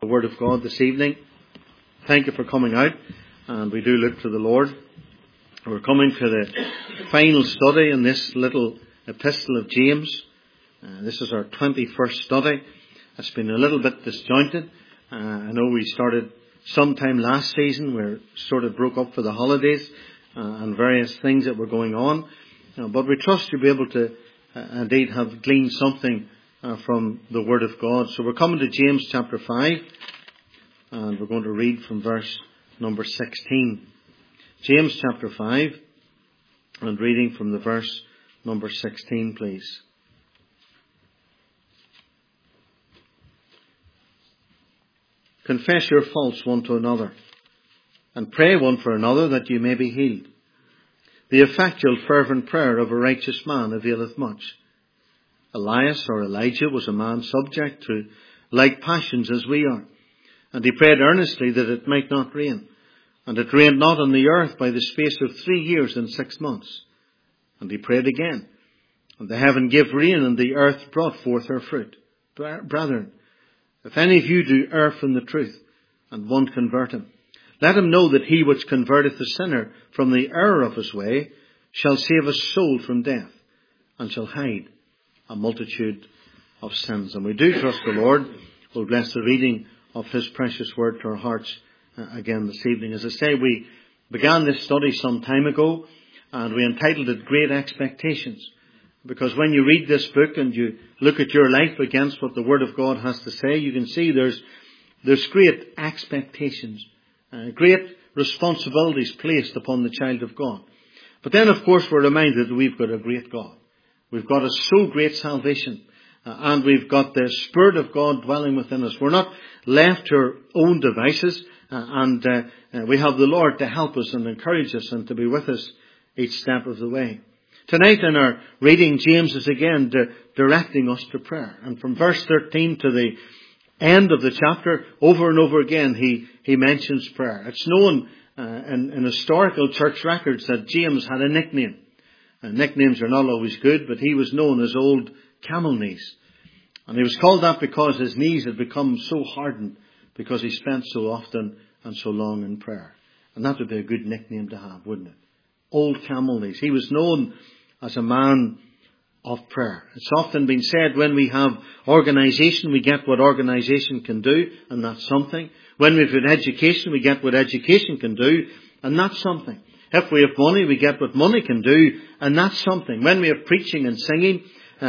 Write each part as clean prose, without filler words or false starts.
The Word of God this evening. Thank you for coming out, and we do look to the Lord. We're coming to the final study in this little epistle of James. This is our 21st study. It's been a little bit disjointed. I know we started sometime last season. We sort of broke up for the holidays and various things that were going on. But we trust you'll be able to indeed have gleaned something from the Word of God. So we're coming to James chapter 5, and we're going to read from verse number 16. James chapter 5, and reading from the verse number 16, please. Confess your faults one to another, and pray one for another that you may be healed. The effectual fervent prayer of a righteous man availeth much. Elias or Elijah was a man subject to like passions as we are. And he prayed earnestly that it might not rain. And it rained not on the earth by the space of 3 years and 6 months. And he prayed again. And the heaven gave rain, and the earth brought forth her fruit. Brethren, if any of you do err from the truth, and one convert him, let him know that he which converteth the sinner from the error of his way shall save his soul from death, and shall hide a multitude of sins. And we do trust the Lord will bless the reading of His precious word to our hearts again this evening. As I say, we began this study some time ago, and we entitled it Great Expectations. Because when you read this book and you look at your life against what the Word of God has to say, you can see there's great expectations, great responsibilities placed upon the child of God. But then, of course, we're reminded that we've got a great God. We've got a so great salvation, and we've got the Spirit of God dwelling within us. We're not left to our own devices, and we have the Lord to help us and encourage us and to be with us each step of the way. Tonight in our reading, James is again directing us to prayer. And from verse 13 to the end of the chapter, over and over again, he mentions prayer. It's known in historical church records that James had a nickname. Nicknames are not always good, but he was known as Old Camel Knees. And he was called that because his knees had become so hardened because he spent so often and so long in prayer. And that would be a good nickname to have, wouldn't it? Old Camel Knees. He was known as a man of prayer. It's often been said when we have organisation, we get what organisation can do, and that's something. When we've got education, we get what education can do, and that's something. If we have money, we get what money can do, and that's something. When we have preaching and singing,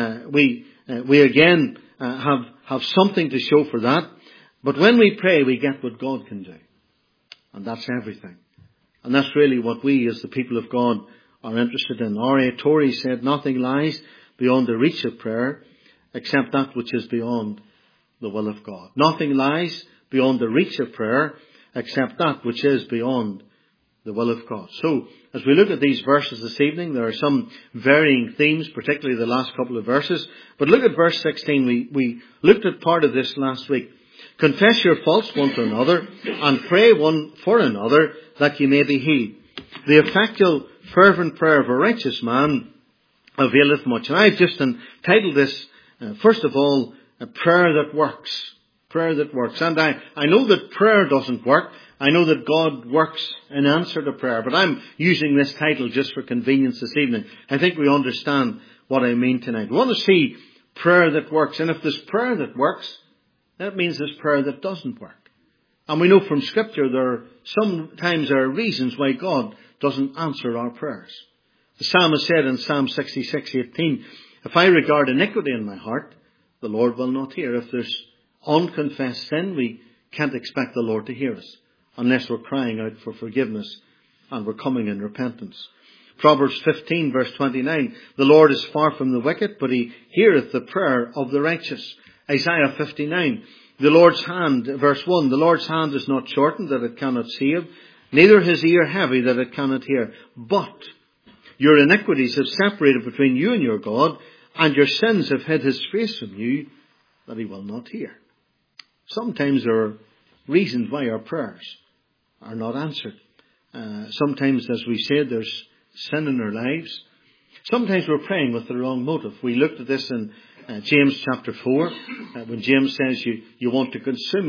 we again have something to show for that. But when we pray, we get what God can do. And that's everything. And that's really what we as the people of God are interested in. R.A. Torrey said, nothing lies beyond the reach of prayer except that which is beyond the will of God. Nothing lies beyond the reach of prayer except that which is beyond the will of God. So, as we look at these verses this evening, there are some varying themes, particularly the last couple of verses. But look at verse 16. We looked at part of this last week. Confess your faults one to another, and pray one for another, that ye may be healed. The effectual fervent prayer of a righteous man availeth much. And I've just entitled this, first of all, a prayer that works. Prayer that works. And I know that prayer doesn't work. I know that God works in answer to prayer, but I'm using this title just for convenience this evening. I think we understand what I mean tonight. We want to see prayer that works. And if there's prayer that works, that means there's prayer that doesn't work. And we know from Scripture sometimes there are reasons why God doesn't answer our prayers. The psalmist said in Psalm 66:18, if I regard iniquity in my heart, the Lord will not hear. If there's unconfessed sin, we can't expect the Lord to hear us unless we're crying out for forgiveness and we're coming in repentance. Proverbs 15 verse 29, the Lord is far from the wicked, but He heareth the prayer of the righteous. Isaiah 59, the Lord's hand, verse 1, the Lord's hand is not shortened that it cannot save, neither His ear heavy that it cannot hear. But your iniquities have separated between you and your God, and your sins have hid His face from you, that He will not hear. Sometimes there are reasons why our prayers are not answered. Sometimes, as we said, there's sin in our lives. Sometimes we're praying with the wrong motive. We looked at this in James chapter 4, when James says you want to consume it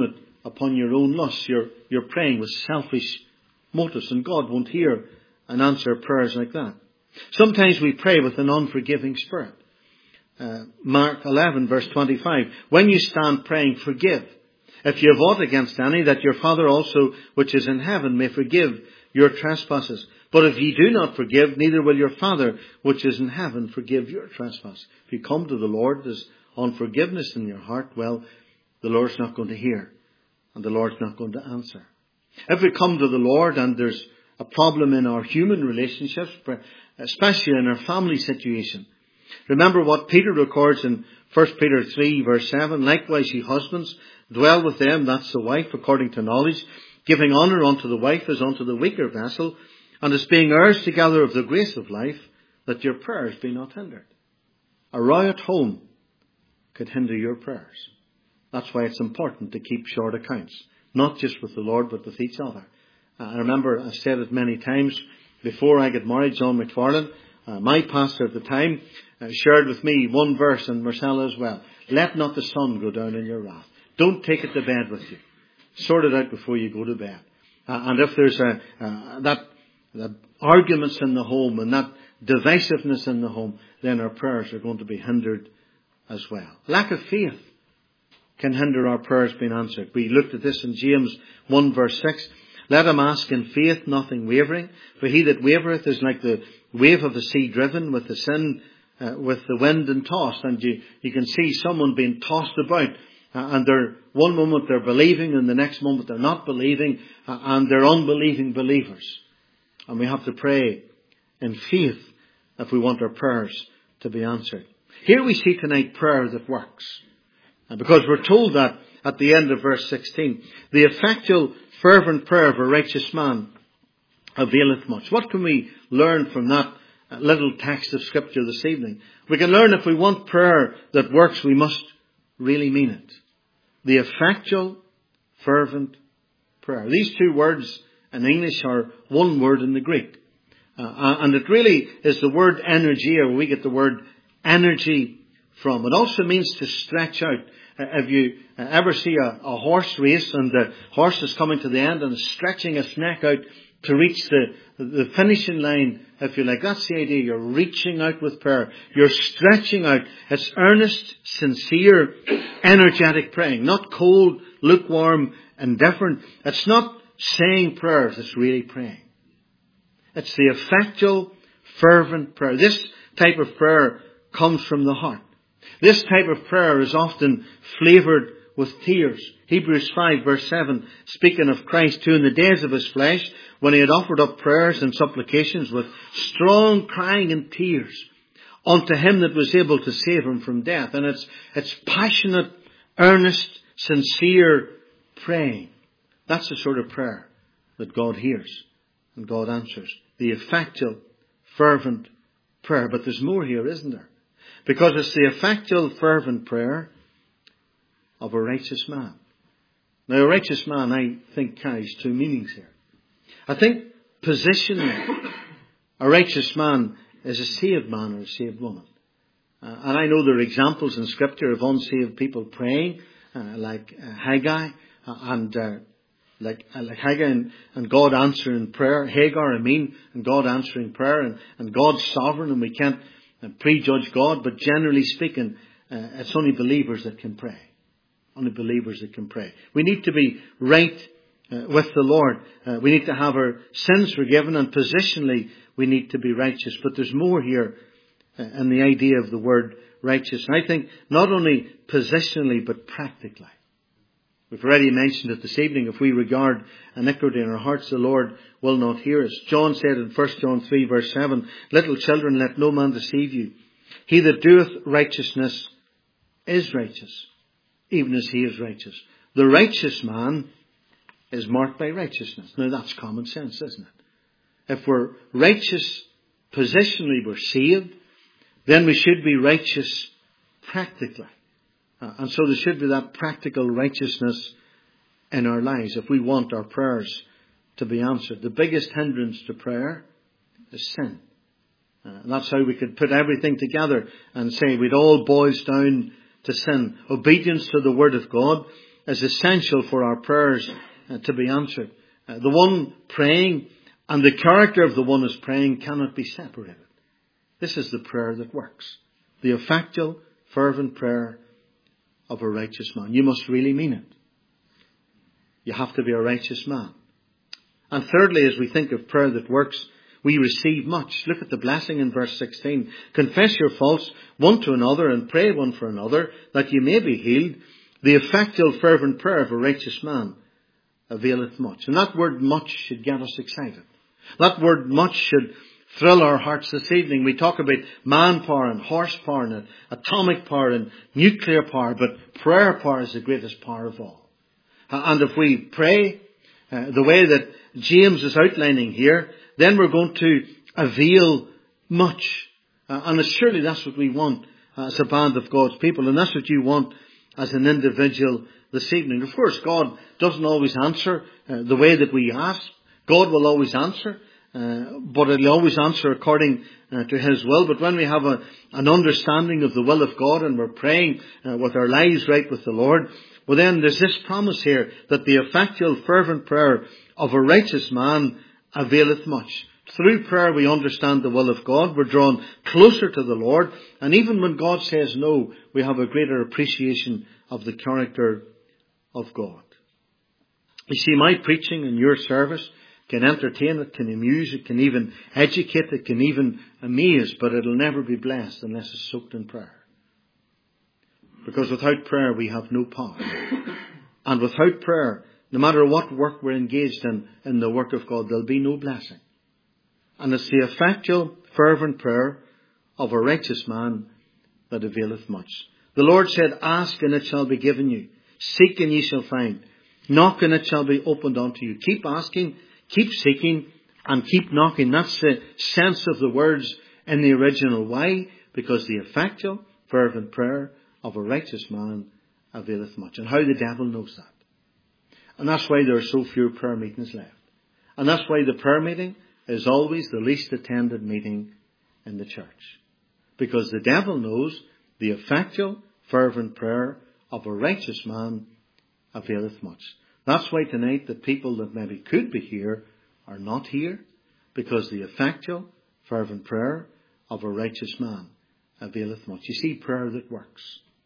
upon your own lusts. You're praying with selfish motives, and God won't hear and answer prayers like that. Sometimes we pray with an unforgiving spirit. Mark 11 verse 25. When you stand praying, forgive. If you have aught against any, that your Father also which is in heaven may forgive your trespasses. But if ye do not forgive, neither will your Father which is in heaven forgive your trespass. If you come to the Lord, there's unforgiveness in your heart, well, the Lord's not going to hear, and the Lord's not going to answer. If we come to the Lord and there's a problem in our human relationships, especially in our family situation, remember what Peter records in 1 Peter 3 verse 7. Likewise ye husbands, dwell with them, that's the wife, according to knowledge, giving honour unto the wife as unto the weaker vessel, and as being heirs together of the grace of life, that your prayers be not hindered. A row at home could hinder your prayers. That's why it's important to keep short accounts, not just with the Lord, but with each other. I remember, I've said it many times, before I got married, John McFarlane, my pastor at the time, shared with me one verse, and Marcella as well. Let not the sun go down in your wrath. Don't take it to bed with you. Sort it out before you go to bed. And if there's that arguments in the home and that divisiveness in the home, then our prayers are going to be hindered as well. Lack of faith can hinder our prayers being answered. We looked at this in James 1 verse 6. Let him ask in faith, nothing wavering. For he that wavereth is like the wave of the sea driven with the wind and tossed. And you can see someone being tossed about. And one moment they're believing, and the next moment they're not believing, and they're unbelieving believers. And we have to pray in faith if we want our prayers to be answered. Here we see tonight prayer that works. And because we're told that at the end of verse 16, the effectual fervent prayer of a righteous man availeth much. What can we learn from that little text of Scripture this evening? We can learn if we want prayer that works, we must really mean it. The effectual fervent prayer. These two words in English are one word in the Greek. And it really is the word energy, or we get the word energy from. It also means to stretch out. If you ever see a horse race and the horse is coming to the end and stretching its neck out to reach the finishing line, if you like, that's the idea. You're reaching out with prayer. You're stretching out. It's earnest, sincere, energetic praying. Not cold, lukewarm, indifferent. It's not saying prayers, it's really praying. It's the effectual, fervent prayer. This type of prayer comes from the heart. This type of prayer is often flavoured with tears. Hebrews 5 verse 7, speaking of Christ, who in the days of his flesh, when he had offered up prayers and supplications with strong crying and tears unto him that was able to save him from death. And it's passionate, earnest, sincere praying. That's the sort of prayer that God hears and God answers. The effectual, fervent prayer. But there's more here, isn't there? Because it's the effectual, fervent prayer of a righteous man. Now, a righteous man, I think, carries two meanings here. I think, positionally, a righteous man is a saved man or a saved woman. And I know there are examples in Scripture of unsaved people praying, like Haggai, and Haggai and God answering prayer. Hagar, and God answering prayer, and God's sovereign, and we can't prejudge God, but generally speaking, it's only believers that can pray. Only believers that can pray. We need to be right with the Lord. We need to have our sins forgiven, and positionally we need to be righteous. But there's more here in the idea of the word righteous. And I think not only positionally but practically. We've already mentioned it this evening. If we regard iniquity in our hearts, the Lord will not hear us. John said in 1 John 3 verse 7, little children, let no man deceive you. He that doeth righteousness is righteous, even as he is righteous. The righteous man is marked by righteousness. Now that's common sense, isn't it? If we're righteous positionally, we're saved, then we should be righteous practically. And so there should be that practical righteousness in our lives if we want our prayers to be answered. The biggest hindrance to prayer is sin. And that's how we could put everything together and say it all boils down to sin. Obedience to the Word of God is essential for our prayers to be answered. The one praying and the character of the one who's praying cannot be separated. This is the prayer that works. The effectual, fervent prayer of a righteous man. You must really mean it. You have to be a righteous man. And thirdly, as we think of prayer that works, we receive much. Look at the blessing in verse 16. Confess your faults one to another and pray one for another that you may be healed. The effectual, fervent prayer of a righteous man availeth much. And that word much should get us excited. That word much should thrill our hearts this evening. We talk about manpower and horsepower and atomic power and nuclear power, but prayer power is the greatest power of all. And if we pray the way that James is outlining here, then we're going to avail much. And surely that's what we want as a band of God's people. And that's what you want as an individual this evening. Of course, God doesn't always answer the way that we ask. God will always answer. But He'll always answer according to His will. But when we have an understanding of the will of God and we're praying with our lives right with the Lord, well then there's this promise here that the effectual, fervent prayer of a righteous man availeth much. Through prayer we understand the will of God. We're drawn closer to the Lord. And even when God says no, we have a greater appreciation of the character of God. You see, my preaching and your service can entertain, it can amuse, it can even educate, it can even amaze, but it'll never be blessed unless it's soaked in prayer. Because without prayer we have no power. And without prayer, no matter what work we're engaged in the work of God, there'll be no blessing. And it's the effectual, fervent prayer of a righteous man that availeth much. The Lord said, ask and it shall be given you. Seek and ye shall find. Knock and it shall be opened unto you. Keep asking, keep seeking, and keep knocking. That's the sense of the words in the original. Why? Because the effectual, fervent prayer of a righteous man availeth much. And how the devil knows that. And that's why there are so few prayer meetings left. And that's why the prayer meeting is always the least attended meeting in the church. Because the devil knows the effectual, fervent prayer of a righteous man availeth much. That's why tonight the people that maybe could be here are not here, because the effectual, fervent prayer of a righteous man availeth much. You see, prayer that works.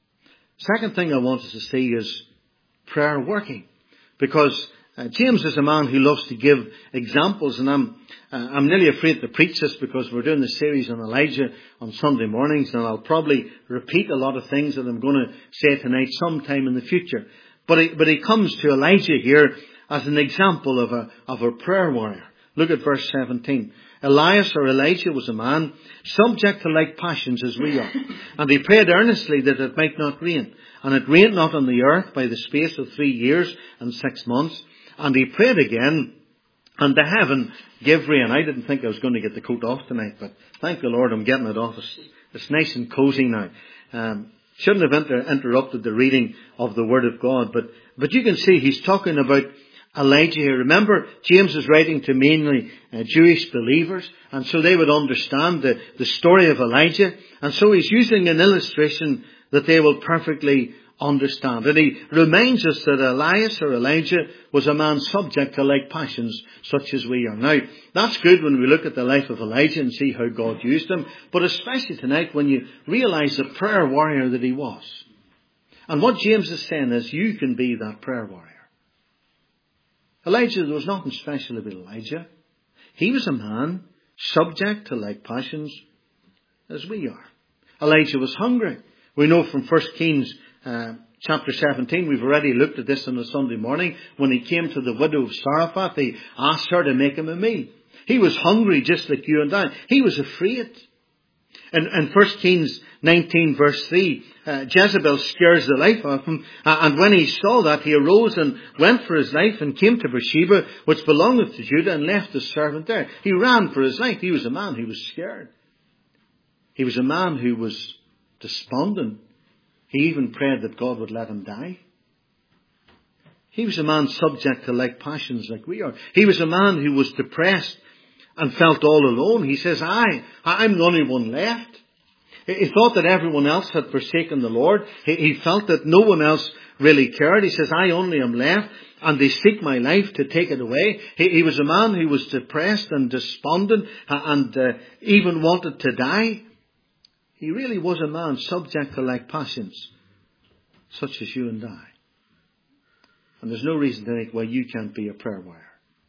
Second thing I want us to see is prayer working. Because James is a man who loves to give examples, and I'm nearly afraid to preach this because we're doing the series on Elijah on Sunday mornings, and I'll probably repeat a lot of things that I'm going to say tonight sometime in the future. But he comes to Elijah here as an example of a prayer warrior. Look at verse 17. Elias or Elijah was a man subject to like passions as we are. And he prayed earnestly that it might not rain. And it rained not on the earth by the space of 3 years and 6 months. And he prayed again, and the heaven gave rain. I didn't think I was going to get the coat off tonight, but thank the Lord I'm getting it off. It's nice and cozy now. Shouldn't have interrupted the reading of the Word of God. But you can see he's talking about Elijah here. Remember, James is writing to mainly Jewish believers, and so they would understand the story of Elijah. And so he's using an illustration that they will perfectly understand. And he reminds us that Elias or Elijah was a man subject to like passions such as we are. Now, that's good when we look at the life of Elijah and see how God used him, but especially tonight when you realize the prayer warrior that he was. And what James is saying is you can be that prayer warrior. Elijah, there was nothing special about Elijah. He was a man subject to like passions as we are. Elijah was hungry. We know from 1 Kings chapter 17, we've already looked at this on a Sunday morning. When he came to the widow of Zarephath, he asked her to make him a meal. He was hungry just like you and I. He was afraid. In 1 Kings 19 verse 3, Jezebel scares the life out of him. And when he saw that, he arose and went for his life and came to Beersheba, which belongeth to Judah, and left his servant there. He ran for his life. He was a man who was scared. He was a man who was despondent. He even prayed that God would let him die. He was a man subject to like passions like we are. He was a man who was depressed and felt all alone. He says, I'm the only one left. He thought that everyone else had forsaken the Lord. He felt that no one else really cared. He says, I only am left, and they seek my life to take it away. He was a man who was depressed and despondent and even wanted to die. He really was a man subject to like passions, such as you and I. And there's no reason to think, well, you can't be a prayer warrior.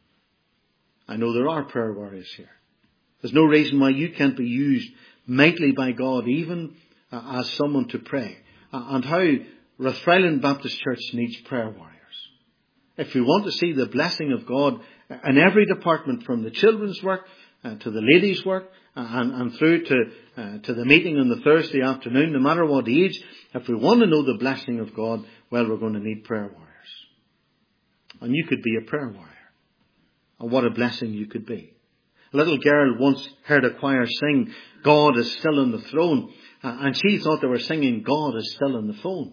I know there are prayer warriors here. There's no reason why you can't be used mightily by God, even as someone to pray. And how Rathfriland Baptist Church needs prayer warriors. If we want to see the blessing of God in every department, from the children's work to the ladies' work and through to the meeting on the Thursday afternoon, no matter what age, if we want to know the blessing of God, well, we're going to need prayer warriors. And you could be a prayer warrior. And what a blessing you could be. A little girl once heard a choir sing, God is still on the throne. And she thought they were singing, God is still on the phone.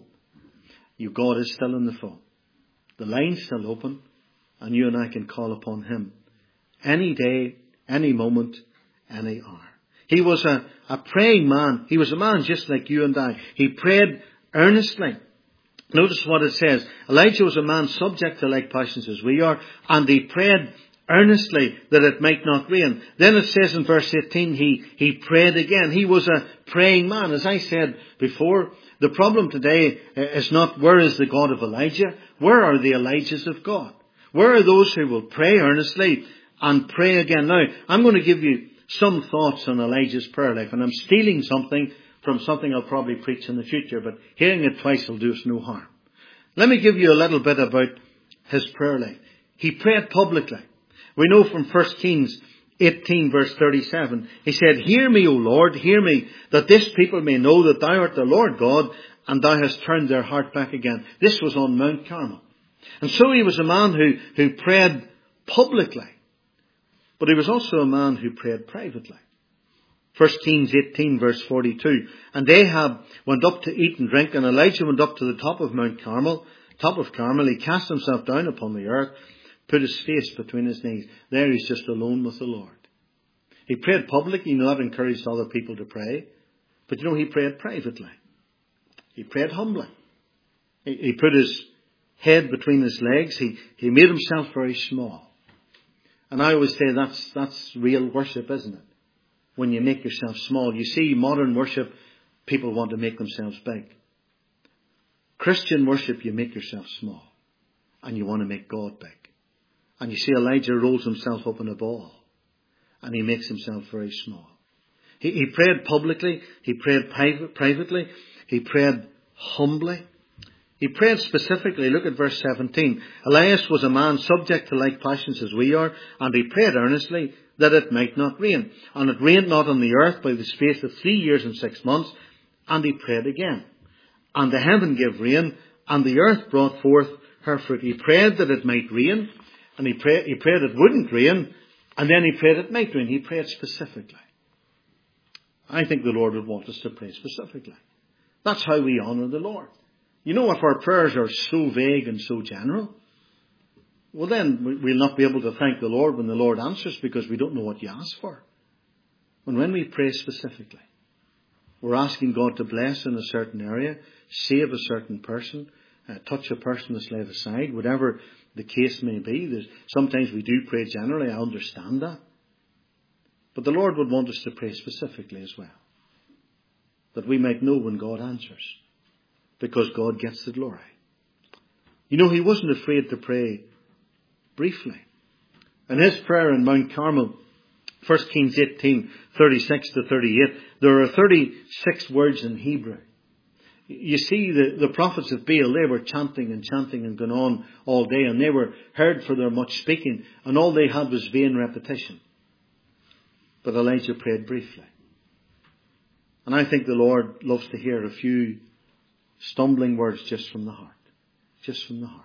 God is still on the phone. The line's still open. And you and I can call upon Him. Any day, any moment, any hour. He was a praying man. He was a man just like you and I. He prayed earnestly. Notice what it says. Elijah was a man subject to like passions as we are. And he prayed earnestly that it might not rain. Then it says in verse 18, he prayed again. He was a praying man. As I said before, the problem today is not where is the God of Elijah? Where are the Elijahs of God? Where are those who will pray earnestly and pray again? Now, I'm going to give you some thoughts on Elijah's prayer life, and I'm stealing something from something I'll probably preach in the future, but hearing it twice will do us no harm. Let me give you a little bit about his prayer life. He prayed publicly. We know from 1 Kings 18 verse 37, he said, Hear me, O Lord, hear me, that this people may know that thou art the Lord God, and thou hast turned their heart back again. This was on Mount Carmel. And so he was a man who prayed publicly, but he was also a man who prayed privately. 1 Kings 18 verse 42, And Ahab went up to eat and drink, and Elijah went up to the top of Mount Carmel, He cast himself down upon the earth, put his face between his knees. There he's just alone with the Lord. He prayed publicly. That encouraged other people to pray. But he prayed privately. He prayed humbly. He put his head between his legs. He made himself very small. And I always say that's real worship, isn't it? When you make yourself small. You see, modern worship, people want to make themselves big. Christian worship, you make yourself small. And you want to make God big. And you see Elijah rolls himself up in a ball. And he makes himself very small. He prayed publicly. He prayed privately. He prayed humbly. He prayed specifically. Look at verse 17. Elias was a man subject to like passions as we are. And he prayed earnestly that it might not rain. And it rained not on the earth by the space of 3 years and 6 months. And he prayed again. And the heaven gave rain. And the earth brought forth her fruit. He prayed that it might rain. And he prayed it wouldn't rain, and then he prayed it might rain. He prayed specifically. I think the Lord would want us to pray specifically. That's how we honour the Lord. If our prayers are so vague and so general, well then we'll not be able to thank the Lord when the Lord answers, because we don't know what you ask for. When we pray specifically, we're asking God to bless in a certain area, save a certain person, touch a person that's laid aside, whatever the case may be. Sometimes we do pray generally, I understand that. But the Lord would want us to pray specifically as well. That we might know when God answers. Because God gets the glory. He wasn't afraid to pray briefly. In his prayer in Mount Carmel, 1 Kings 18, 36 to 38, there are 36 words in Hebrew. You see, the prophets of Baal, they were chanting and going on all day, and they were heard for their much speaking, and all they had was vain repetition. But Elijah prayed briefly. And I think the Lord loves to hear a few stumbling words just from the heart. Just from the heart.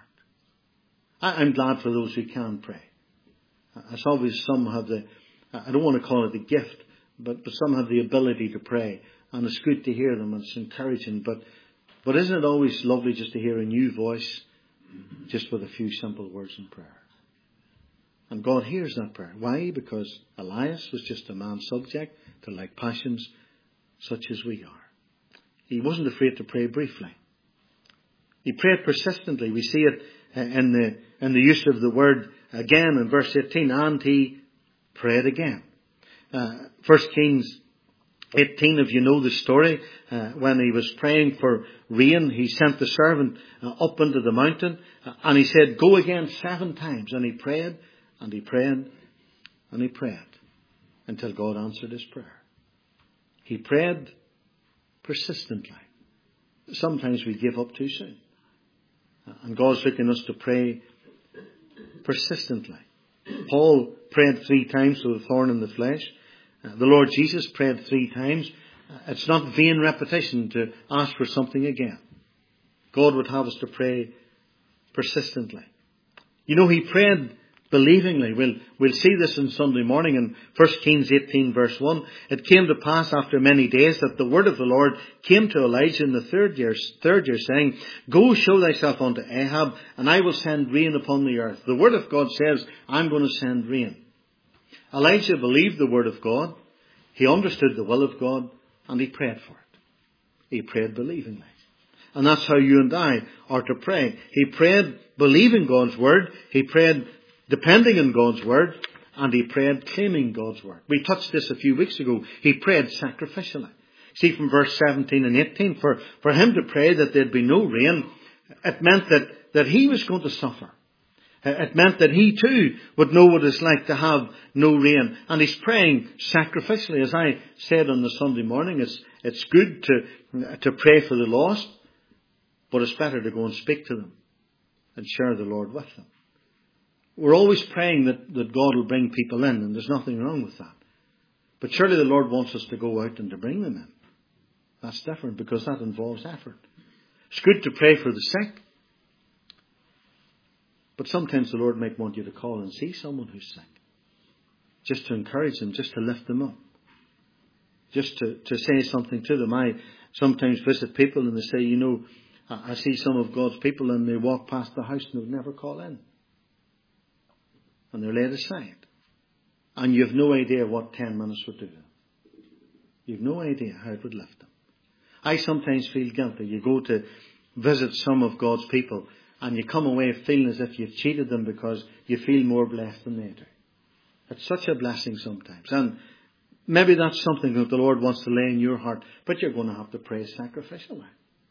I'm glad for those who can pray. As always, some have I don't want to call it a gift, but some have the ability to pray. And it's good to hear them, and it's encouraging. But isn't it always lovely just to hear a new voice, just with a few simple words in prayer? And God hears that prayer. Why? Because Elias was just a man subject to like passions such as we are. He wasn't afraid to pray briefly. He prayed persistently. We see it in the use of the word again in verse 18. And he prayed again. 1 Kings 18, if you know the story, when he was praying for rain, he sent the servant up into the mountain, and he said, go again 7 times. And he prayed, and he prayed, and he prayed, until God answered his prayer. He prayed persistently. Sometimes we give up too soon. And God's looking us to pray persistently. Paul prayed 3 times with a thorn in the flesh. The Lord Jesus prayed 3 times. It's not vain repetition to ask for something again. God would have us to pray persistently. You know, he prayed believingly. We'll see this on Sunday morning in 1 Kings 18 verse 1. It came to pass after many days that the word of the Lord came to Elijah in the third year saying, go show thyself unto Ahab, and I will send rain upon the earth. The word of God says, I'm going to send rain. Elijah believed the word of God. He understood the will of God, and he prayed for it. He prayed believingly. And that's how you and I are to pray. He prayed believing God's word. He prayed depending on God's word, and he prayed claiming God's word. We touched this a few weeks ago. He prayed sacrificially. See from verse 17 and 18, for him to pray that there'd be no rain, it meant that he was going to suffer. It meant that he too would know what it's like to have no rain. And he's praying sacrificially. As I said on the Sunday morning, it's good to pray for the lost, but it's better to go and speak to them and share the Lord with them. We're always praying that God will bring people in, and there's nothing wrong with that. But surely the Lord wants us to go out and to bring them in. That's different, because that involves effort. It's good to pray for the sick, but sometimes the Lord might want you to call and see someone who's sick, just to encourage them, just to lift them up, just to say something to them. I sometimes visit people and they say, you know, I see some of God's people and they walk past the house and they would never call in. And they're laid aside. And you have no idea what 10 minutes would do to them. You have no idea how it would lift them. I sometimes feel guilty. You go to visit some of God's people and you come away feeling as if you've cheated them because you feel more blessed than they do. It's such a blessing sometimes. And maybe that's something that the Lord wants to lay in your heart, but you're going to have to pray sacrificially.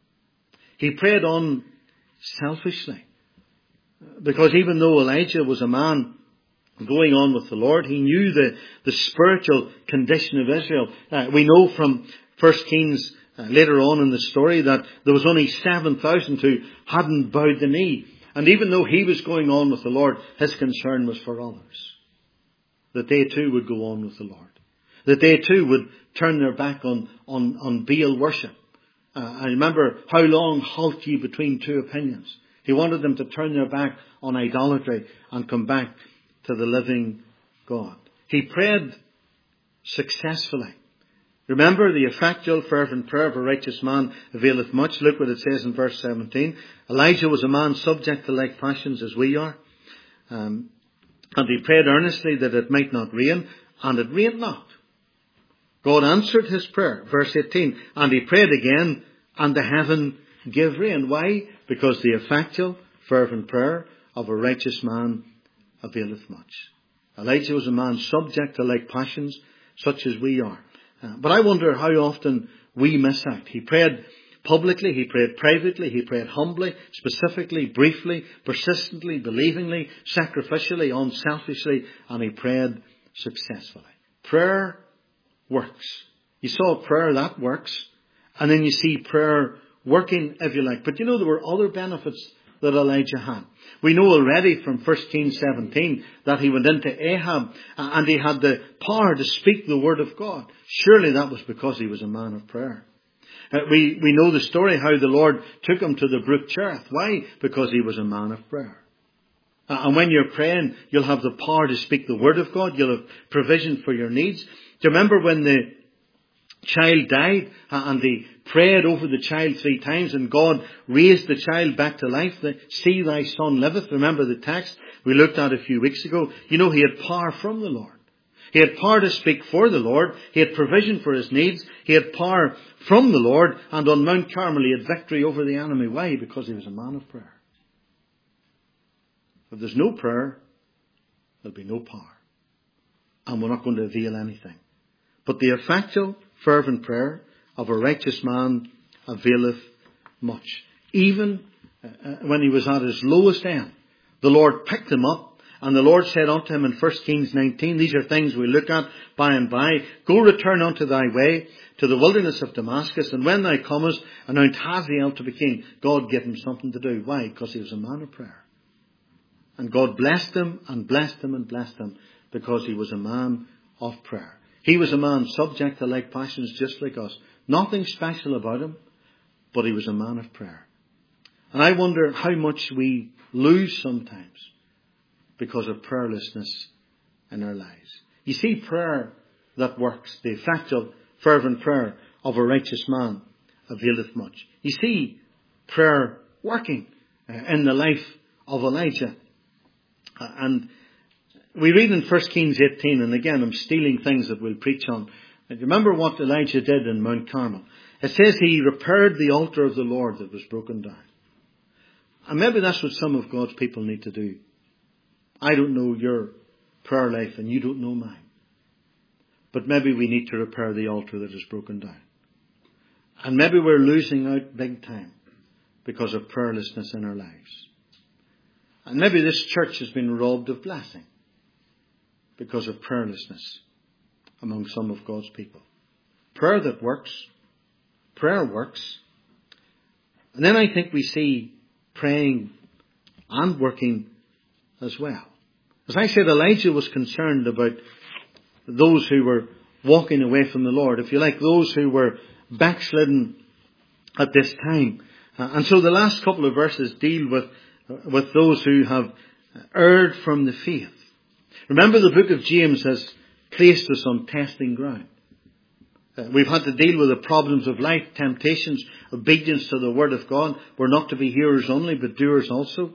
He prayed on selfishly, because even though Elijah was a man going on with the Lord, he knew the spiritual condition of Israel. We know from 1 Kings later on in the story that there was only 7,000 who hadn't bowed the knee. And even though he was going on with the Lord, his concern was for others. That they too would go on with the Lord. That they too would turn their back on Baal worship. I remember, how long halt ye between 2 opinions? He wanted them to turn their back on idolatry and come back to the living God. He prayed successfully. Remember, the effectual fervent prayer of a righteous man availeth much. Look what it says in verse 17. Elijah was a man subject to like passions as we are. And he prayed earnestly that it might not rain, and it rained not. God answered his prayer. Verse 18. And he prayed again, and the heaven gave rain. Why? Because the effectual fervent prayer of a righteous man availeth much. Elijah was a man subject to like passions, such as we are. But I wonder how often we miss out. He prayed publicly, he prayed privately, he prayed humbly, specifically, briefly, persistently, believingly, sacrificially, unselfishly, and he prayed successfully. Prayer works. You saw prayer, that works. And then you see prayer working, if you like. But you know, there were other benefits that Elijah had. We know already from 1 Kings 17 that he went into Ahab and he had the power to speak the word of God. Surely that was because he was a man of prayer. We know the story how the Lord took him to the brook Cherith. Why? Because he was a man of prayer. And when you're praying, you'll have the power to speak the word of God. You'll have provision for your needs. Do you remember when the child died and they prayed over the child 3 times and God raised the child back to life? See, thy son liveth. Remember the text we looked at a few weeks ago. You know, he had power from the Lord. He had power to speak for the Lord. He had provision for his needs. He had power from the Lord. And on Mount Carmel he had victory over the enemy. Why? Because he was a man of prayer. If there's no prayer, there'll be no power. And we're not going to avail anything. But the effectual, fervent prayer of a righteous man availeth much. Even when he was at his lowest end, the Lord picked him up, and the Lord said unto him in 1 Kings 19, these are things we look at by and by, go return unto thy way to the wilderness of Damascus, and when thou comest, anoint Hazael to be king. God gave him something to do. Why? Because he was a man of prayer. And God blessed him and blessed him and blessed him because he was a man of prayer. He was a man subject to like passions just like us. Nothing special about him, but he was a man of prayer. And I wonder how much we lose sometimes because of prayerlessness in our lives. You see, prayer that works, the effective, fervent prayer of a righteous man availeth much. You see prayer working in the life of Elijah. And we read in 1 Kings 18, and again I'm stealing things that we'll preach on. Remember what Elijah did in Mount Carmel. It says he repaired the altar of the Lord that was broken down. And maybe that's what some of God's people need to do. I don't know your prayer life and you don't know mine. But maybe we need to repair the altar that is broken down. And maybe we're losing out big time because of prayerlessness in our lives. And maybe this church has been robbed of blessing because of prayerlessness among some of God's people. Prayer that works. Prayer works. And then I think we see praying and working as well. As I said, Elijah was concerned about those who were walking away from the Lord. If you like, those who were backslidden at this time. And so the last couple of verses deal with those who have erred from the faith. Remember, the book of James has placed us on testing ground. We've had to deal with the problems of life, temptations, obedience to the Word of God. We're not to be hearers only, but doers also.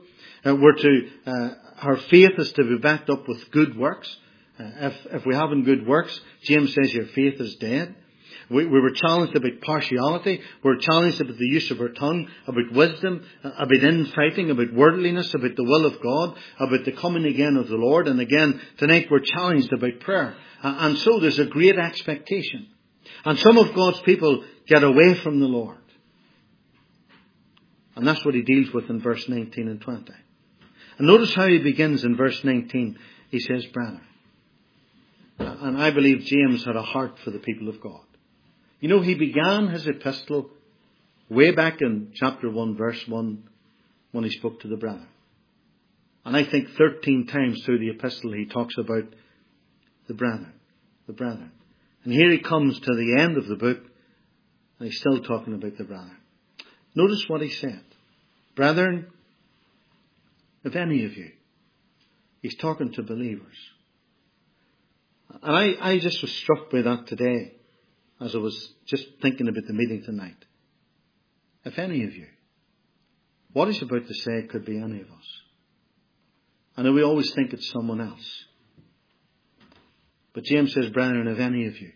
Our faith is to be backed up with good works. If we haven't good works, James says your faith is dead. We were challenged about partiality. We were challenged about the use of our tongue, about wisdom, about infighting, about worldliness, about the will of God, about the coming again of the Lord. And again, tonight we're challenged about prayer. And so there's a great expectation. And some of God's people get away from the Lord. And that's what he deals with in verse 19 and 20. And notice how he begins in verse 19. He says, brother. And I believe James had a heart for the people of God. You know, he began his epistle way back in chapter 1, verse 1, when he spoke to the brethren. And I think 13 times through the epistle he talks about the brethren. The brethren. And here he comes to the end of the book, and he's still talking about the brethren. Notice what he said. Brethren, if any of you. He's talking to believers. And I just was struck by that today as I was just thinking about the meeting tonight. If any of you. What he's about to say could be any of us. I know we always think it's someone else. But James says, brethren, if any of you.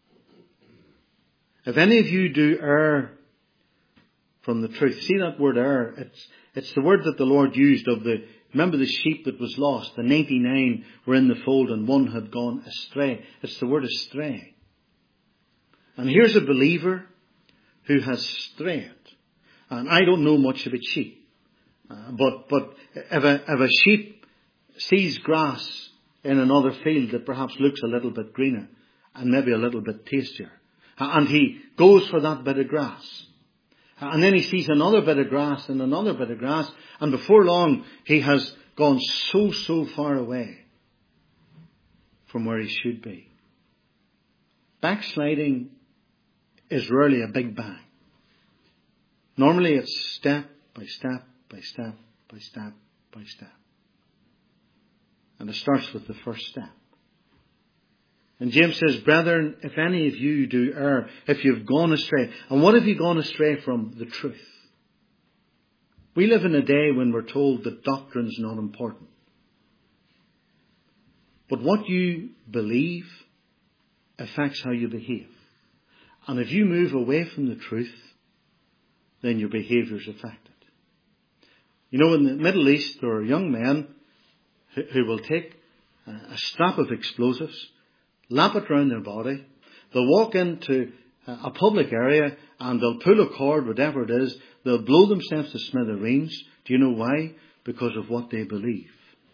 If any of you do err from the truth. See that word err? It's the word that the Lord used of remember the sheep that was lost. The 99 were in the fold and one had gone astray. It's the word astray. And here's a believer who has strayed. And I don't know much about sheep. But if a sheep sees grass in another field that perhaps looks a little bit greener and maybe a little bit tastier, and he goes for that bit of grass, and then he sees another bit of grass and another bit of grass, and before long he has gone so far away from where he should be. Backsliding is rarely a big bang. Normally it's step by step by step by step by step. And it starts with the first step. And James says, brethren, if any of you do err, if you've gone astray. And what have you gone astray from? The truth. We live in a day when we're told that doctrine's not important. But what you believe affects how you behave. And if you move away from the truth, then your behaviour is affected. You know, in the Middle East, there are young men who will take a strap of explosives, lap it round their body. They'll walk into a public area and they'll pull a cord, whatever it is. They'll blow themselves to smithereens. Do you know why? Because of what they believe.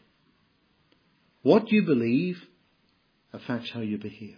What you believe affects how you behave.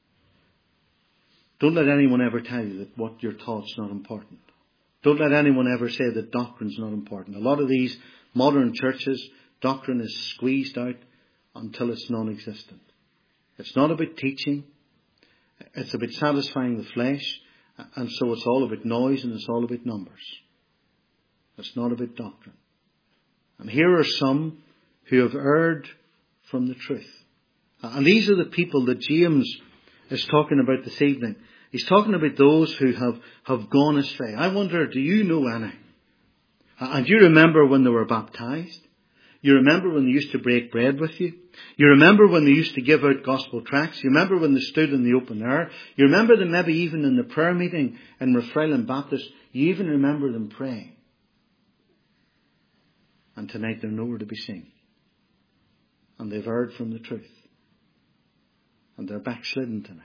Don't let anyone ever tell you that what you're taught is not important. Don't let anyone ever say that doctrine's not important. A lot of these modern churches, doctrine is squeezed out until it's non-existent. It's not about teaching. It's about satisfying the flesh. And so it's all about noise and it's all about numbers. It's not about doctrine. And here are some who have erred from the truth. And these are the people that James is talking about this evening. He's talking about those who have gone astray. I wonder, do you know any? And you remember when they were baptized? You remember when they used to break bread with you? You remember when they used to give out gospel tracts? You remember when they stood in the open air? You remember them maybe even in the prayer meeting in Rathfriland Baptist? You even remember them praying. And tonight they're nowhere to be seen. And they've erred from the truth. And they're backslidden tonight.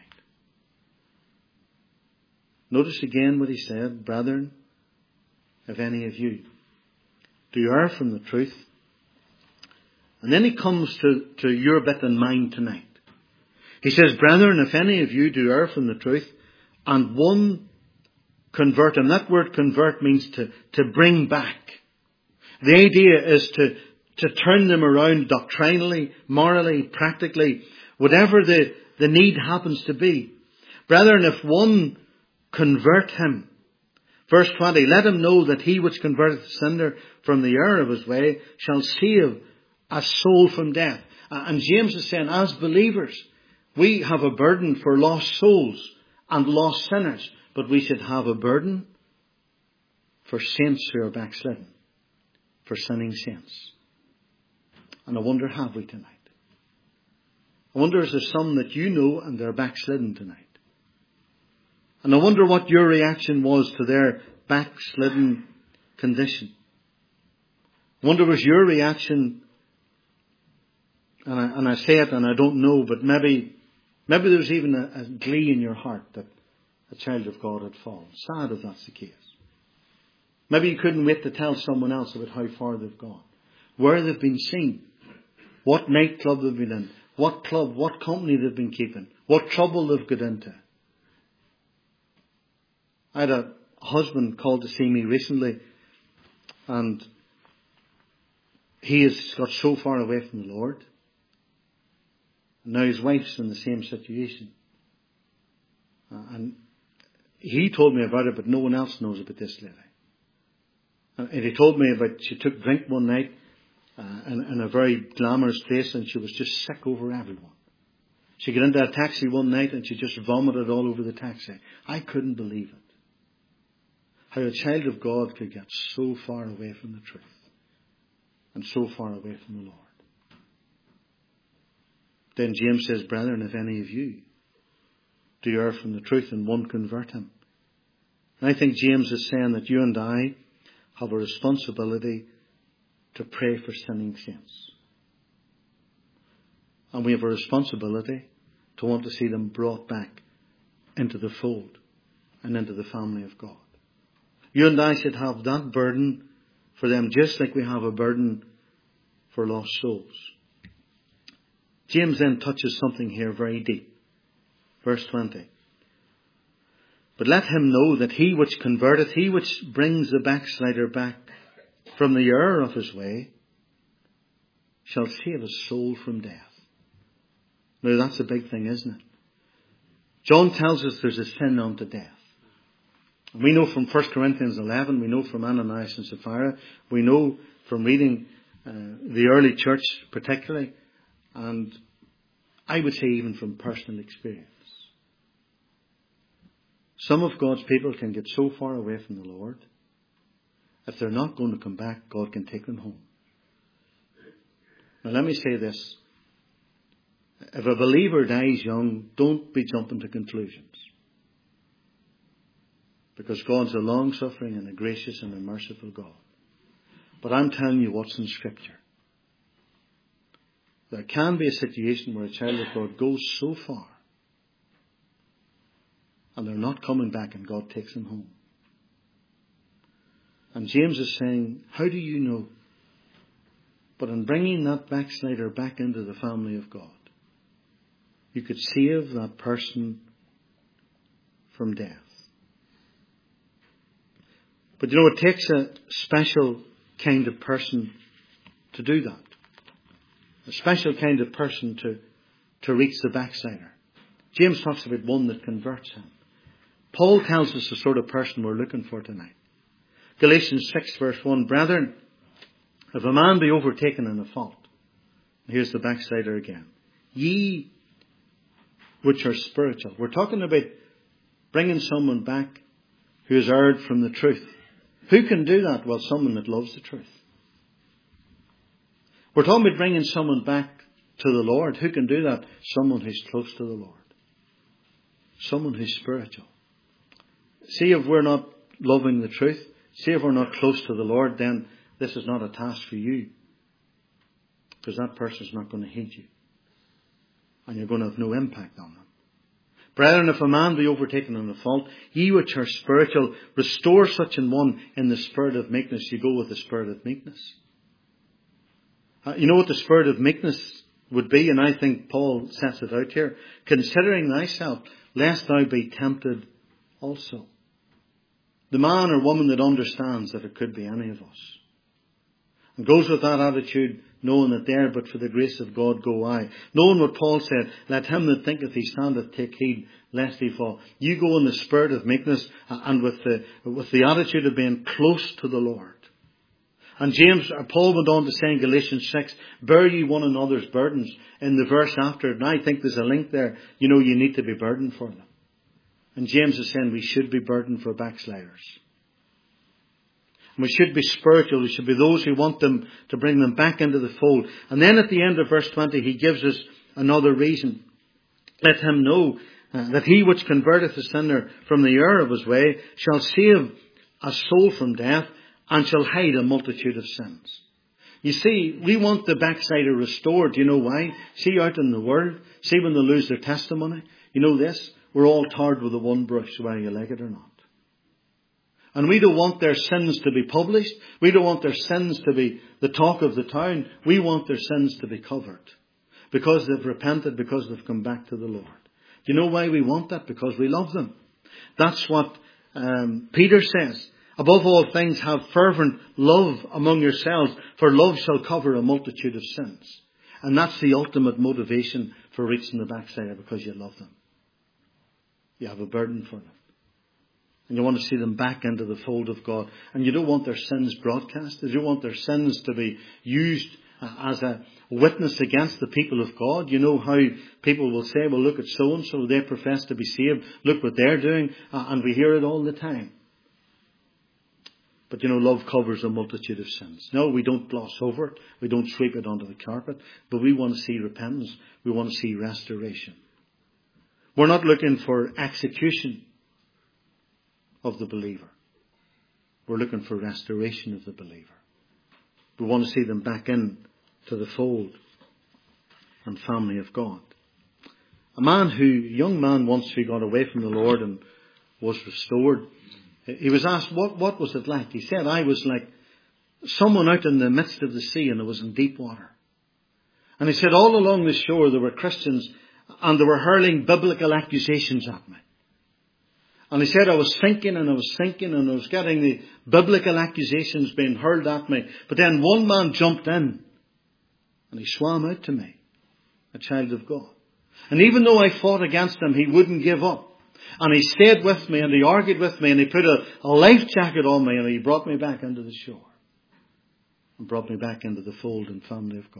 Notice again what he said, brethren, if any of you do err from the truth. And then he comes to your bit and mine tonight. He says, brethren, if any of you do err from the truth, and one convert, and that word convert means to bring back. The idea is to turn them around doctrinally, morally, practically, whatever the need happens to be. Brethren, if one convert him. Verse 20, let him know that he which converteth the sinner from the error of his way shall save a soul from death. And James is saying, as believers, we have a burden for lost souls and lost sinners, but we should have a burden for saints who are backslidden, for sinning saints. And I wonder, have we tonight? I wonder, is there some that you know and they're backslidden tonight? And I wonder what your reaction was to their backslidden condition. I wonder, was your reaction, and I say it and I don't know, but maybe there was even a glee in your heart that a child of God had fallen. Sad if that's the case. Maybe you couldn't wait to tell someone else about how far they've gone, where they've been seen, what nightclub they've been in, what club, what company they've been keeping, what trouble they've got into. I had a husband called to see me recently, and he has got so far away from the Lord. Now his wife's in the same situation. And he told me about it, but no one else knows about this lady. And he told me about, she took drink one night in a very glamorous place, and she was just sick over everyone. She got into a taxi one night and she just vomited all over the taxi. I couldn't believe it. How a child of God could get so far away from the truth and so far away from the Lord. Then James says, brethren, if any of you do err from the truth and one convert him. And I think James is saying that you and I have a responsibility to pray for sinning saints. And we have a responsibility to want to see them brought back into the fold and into the family of God. You and I should have that burden for them, just like we have a burden for lost souls. James then touches something here very deep. Verse 20. But let him know that he which converteth, he which brings the backslider back from the error of his way, shall save his soul from death. Now that's a big thing, isn't it? John tells us there's a sin unto death. We know from 1 Corinthians 11, we know from Ananias and Sapphira, we know from reading the early church particularly, and I would say even from personal experience. Some of God's people can get so far away from the Lord, if they're not going to come back, God can take them home. Now let me say this. if a believer dies young, don't be jumping to conclusions. Because God's a long-suffering and a gracious and a merciful God. But I'm telling you what's in Scripture. There can be a situation where a child of God goes so far and they're not coming back and God takes them home. And James is saying, how do you know? But in bringing that backslider back into the family of God, you could save that person from death. But you know, it takes a special kind of person to do that. A special kind of person to reach the backslider. James talks about one that converts him. Paul tells us the sort of person we're looking for tonight. Galatians 6 verse 1, brethren, if a man be overtaken in a fault, here's the backslider again, ye which are spiritual. We're talking about bringing someone back who has erred from the truth. Who can do that? Well, someone that loves the truth. We're talking about bringing someone back to the Lord. Who can do that? Someone who's close to the Lord. Someone who's spiritual. See, if we're not loving the truth, see if we're not close to the Lord, then this is not a task for you. Because that person's not going to heed you. And you're going to have no impact on them. Brethren, if a man be overtaken in a fault, ye which are spiritual, restore such an one in the spirit of meekness. You go with the spirit of meekness. You know what the spirit of meekness would be? And I think Paul sets it out here. Considering thyself, lest thou be tempted also. The man or woman that understands that it could be any of us. And goes with that attitude, knowing that there, but for the grace of God go I. Knowing what Paul said, let him that thinketh he standeth take heed, lest he fall. You go in the spirit of meekness and with the attitude of being close to the Lord. And Paul went on to say in Galatians 6, bear ye one another's burdens. In the verse after it, and I think there's a link there. You know, you need to be burdened for them. And James is saying we should be burdened for backsliders. And we should be spiritual. We should be those who want them to bring them back into the fold. And then at the end of verse 20, he gives us another reason. Let him know that he which converteth a sinner from the error of his way shall save a soul from death and shall hide a multitude of sins. You see, we want the backslider restored. Do you know why? See out in the world, see when they lose their testimony. You know this? We're all tarred with a one brush, whether you like it or not. And we don't want their sins to be published. We don't want their sins to be the talk of the town. We want their sins to be covered. Because they've repented, because they've come back to the Lord. Do you know why we want that? Because we love them. That's what Peter says. Above all things, have fervent love among yourselves, for love shall cover a multitude of sins. And that's the ultimate motivation for reaching the backslider, because you love them. You have a burden for them. And you want to see them back into the fold of God. And you don't want their sins broadcast. You don't want their sins to be used as a witness against the people of God. You know how people will say, well, look at so-and-so, they profess to be saved. Look what they're doing. And we hear it all the time. But you know, love covers a multitude of sins. No, we don't gloss over it. We don't sweep it under the carpet. But we want to see repentance. We want to see restoration. We're not looking for execution of the believer. We're looking for restoration of the believer. We want to see them back in to the fold and family of God. A young man once who got away from the Lord and was restored, he was asked, what was it like? He said, I was like someone out in the midst of the sea and it was in deep water. And he said, all along the shore there were Christians and they were hurling biblical accusations at me. And he said, I was thinking and I was getting the biblical accusations being hurled at me. But then one man jumped in and he swam out to me, a child of God. And even though I fought against him, he wouldn't give up. And he stayed with me and he argued with me and he put a life jacket on me and he brought me back into the shore. And brought me back into the fold and family of God.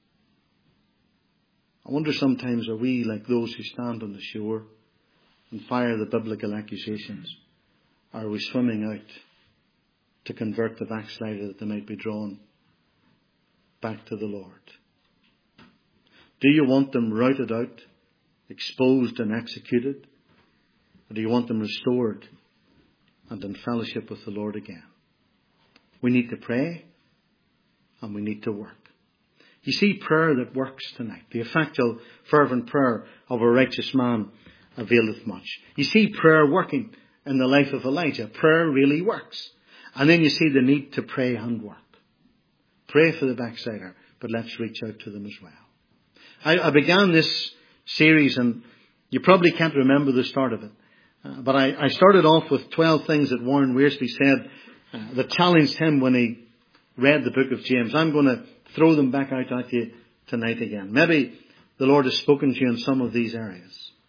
I wonder sometimes, are we like those who stand on the shore and fire the biblical accusations? Or are we swimming out to convert the backslider that they might be drawn back to the Lord? Do you want them routed out, exposed and executed? Or do you want them restored and in fellowship with the Lord again? We need to pray and we need to work. You see, prayer that works tonight, the effectual, fervent prayer of a righteous man availeth much. You see prayer working in the life of Elijah. Prayer really works. And then you see the need to pray and work. Pray for the backslider, but let's reach out to them as well. I began this series, and you probably can't remember the start of it. But I started off with 12 things that Warren Wiersbe said that challenged him when he read the book of James. I'm going to throw them back out at you tonight again. Maybe the Lord has spoken to you in some of these areas.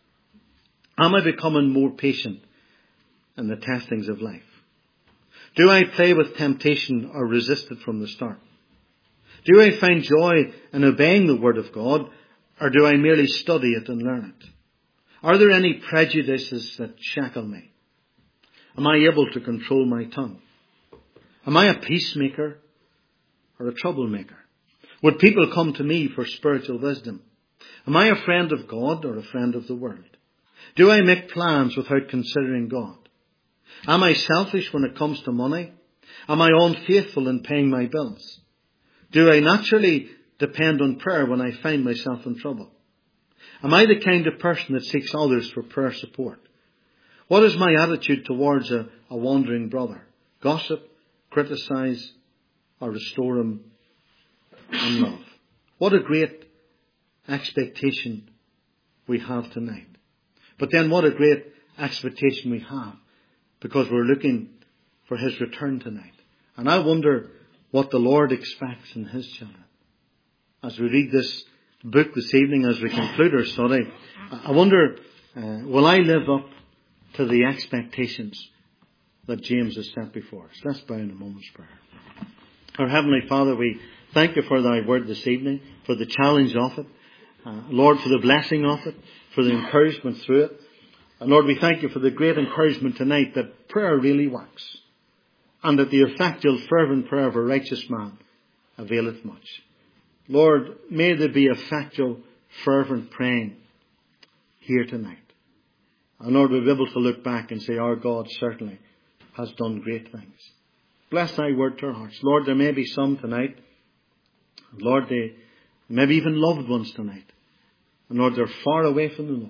Am I becoming more patient in the testings of life? Do I play with temptation or resist it from the start? Do I find joy in obeying the Word of God, or do I merely study it and learn it? Are there any prejudices that shackle me? Am I able to control my tongue? Am I a peacemaker or a troublemaker? Would people come to me for spiritual wisdom? Am I a friend of God or a friend of the world? Do I make plans without considering God? Am I selfish when it comes to money? Am I unfaithful in paying my bills? Do I naturally depend on prayer when I find myself in trouble? Am I the kind of person that seeks others for prayer support? What is my attitude towards a wandering brother? Gossip, criticize, or restore him in love? What a great expectation we have tonight. But then what a great expectation we have, because we're looking for His return tonight. And I wonder what the Lord expects in His children. As we read this book this evening, as we conclude our study, I wonder, will I live up to the expectations that James has set before us? Let's bow in a moment's prayer. Our Heavenly Father, we thank You for Thy word this evening, for the challenge of it. Lord, for the blessing of it, for the encouragement through it. And Lord, we thank You for the great encouragement tonight that prayer really works, and that the effectual, fervent prayer of a righteous man availeth much. Lord, may there be effectual, fervent praying here tonight. And Lord, we'll be able to look back and say, our God certainly has done great things. Bless Thy word to our hearts. Lord, there may be some tonight, and Lord, they maybe even loved ones tonight. And Lord, they're far away from the Lord.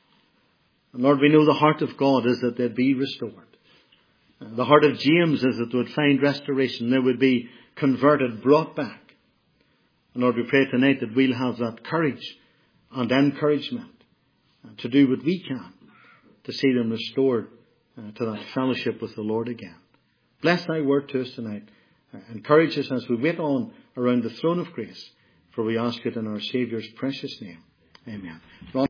And Lord, we know the heart of God is that they'd be restored. The heart of James is that they would find restoration. They would be converted, brought back. And Lord, we pray tonight that we'll have that courage and encouragement to do what we can to see them restored to that fellowship with the Lord again. Bless Thy word to us tonight. Encourage us as we wait on around the throne of grace. For we ask it in our Saviour's precious name. Amen.